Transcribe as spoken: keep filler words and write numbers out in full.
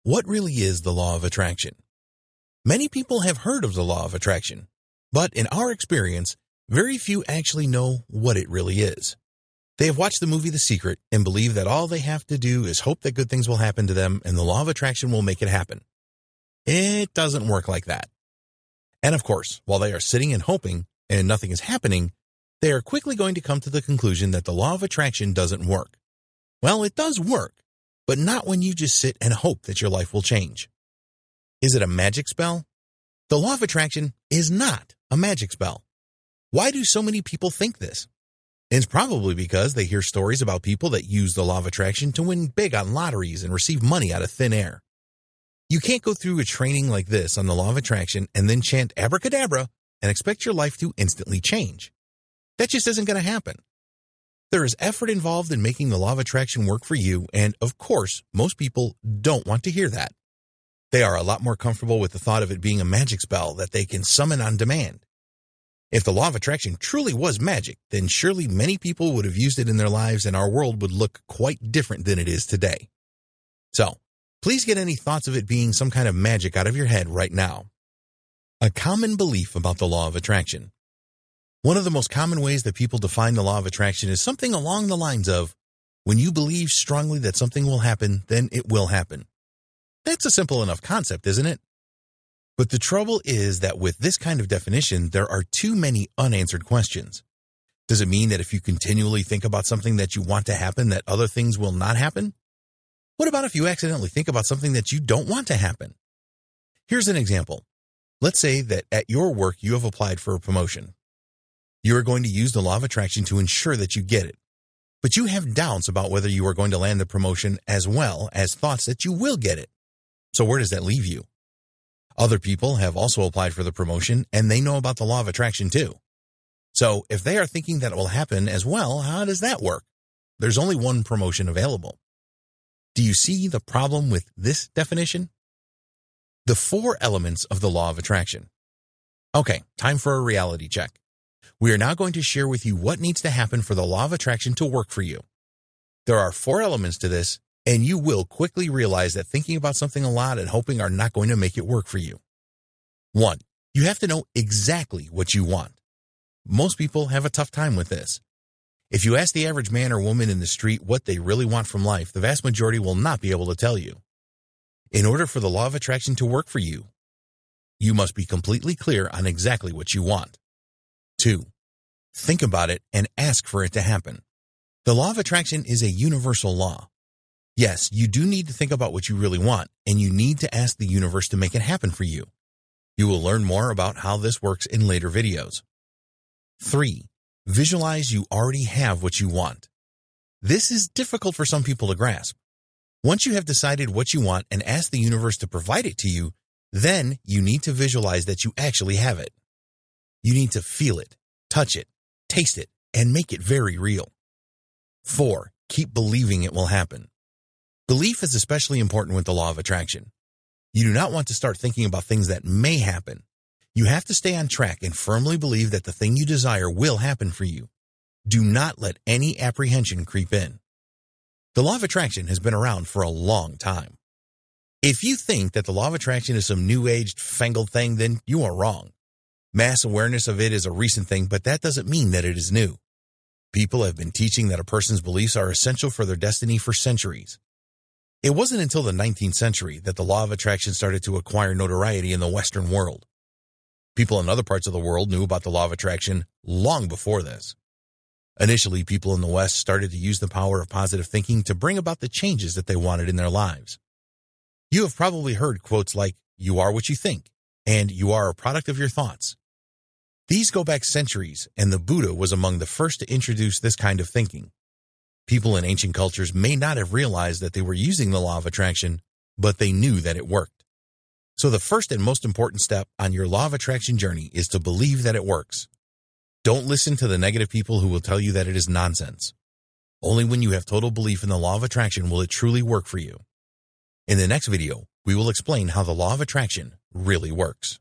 What really is the law of attraction? Many people have heard of the law of attraction, but in our experience, very few actually know what it really is. They have watched the movie The Secret and believe that all they have to do is hope that good things will happen to them and the law of attraction will make it happen. It doesn't work like that. And of course, while they are sitting and hoping and nothing is happening, they are quickly going to come to the conclusion that the law of attraction doesn't work. Well, it does work, but not when you just sit and hope that your life will change. Is it a magic spell? The law of attraction is not a magic spell. Why do so many people think this? It's probably because they hear stories about people that use the law of attraction to win big on lotteries and receive money out of thin air. You can't go through a training like this on the law of attraction and then chant abracadabra and expect your life to instantly change. That just isn't going to happen. There is effort involved in making the law of attraction work for you, and of course, most people don't want to hear that. They are a lot more comfortable with the thought of it being a magic spell that they can summon on demand. If the law of attraction truly was magic, then surely many people would have used it in their lives and our world would look quite different than it is today. So, please get any thoughts of it being some kind of magic out of your head right now. A common belief about the law of attraction. One of the most common ways that people define the law of attraction is something along the lines of, when you believe strongly that something will happen, then it will happen. That's a simple enough concept, isn't it? But the trouble is that with this kind of definition, there are too many unanswered questions. Does it mean that if you continually think about something that you want to happen, that other things will not happen? What about if you accidentally think about something that you don't want to happen? Here's an example. Let's say that at your work you have applied for a promotion. You are going to use the law of attraction to ensure that you get it. But you have doubts about whether you are going to land the promotion as well as thoughts that you will get it. So where does that leave you? Other people have also applied for the promotion and they know about the law of attraction too. So if they are thinking that it will happen as well, how does that work? There's only one promotion available. Do you see the problem with this definition? The four elements of the law of attraction. Okay, time for a reality check. We are now going to share with you what needs to happen for the law of attraction to work for you. There are four elements to this, and you will quickly realize that thinking about something a lot and hoping are not going to make it work for you. One, you have to know exactly what you want. Most people have a tough time with this. If you ask the average man or woman in the street what they really want from life, the vast majority will not be able to tell you. In order for the law of attraction to work for you, you must be completely clear on exactly what you want. Two, think about it and ask for it to happen. The law of attraction is a universal law. Yes, you do need to think about what you really want, and you need to ask the universe to make it happen for you. You will learn more about how this works in later videos. Three, visualize you already have what you want. This is difficult for some people to grasp. Once you have decided what you want and asked the universe to provide it to you, then you need to visualize that you actually have it. You need to feel it, touch it, taste it, and make it very real. Four, keep believing it will happen. Belief is especially important with the law of attraction. You do not want to start thinking about things that may happen. You have to stay on track and firmly believe that the thing you desire will happen for you. Do not let any apprehension creep in. The law of attraction has been around for a long time. If you think that the law of attraction is some new-aged, fangled thing, then you are wrong. Mass awareness of it is a recent thing, but that doesn't mean that it is new. People have been teaching that a person's beliefs are essential for their destiny for centuries. It wasn't until the nineteenth century that the law of attraction started to acquire notoriety in the Western world. People in other parts of the world knew about the law of attraction long before this. Initially, people in the West started to use the power of positive thinking to bring about the changes that they wanted in their lives. You have probably heard quotes like, "You are what you think," and "You are a product of your thoughts." These go back centuries, and the Buddha was among the first to introduce this kind of thinking. People in ancient cultures may not have realized that they were using the law of attraction, but they knew that it worked. So the first and most important step on your law of attraction journey is to believe that it works. Don't listen to the negative people who will tell you that it is nonsense. Only when you have total belief in the law of attraction will it truly work for you. In the next video, we will explain how the law of attraction really works.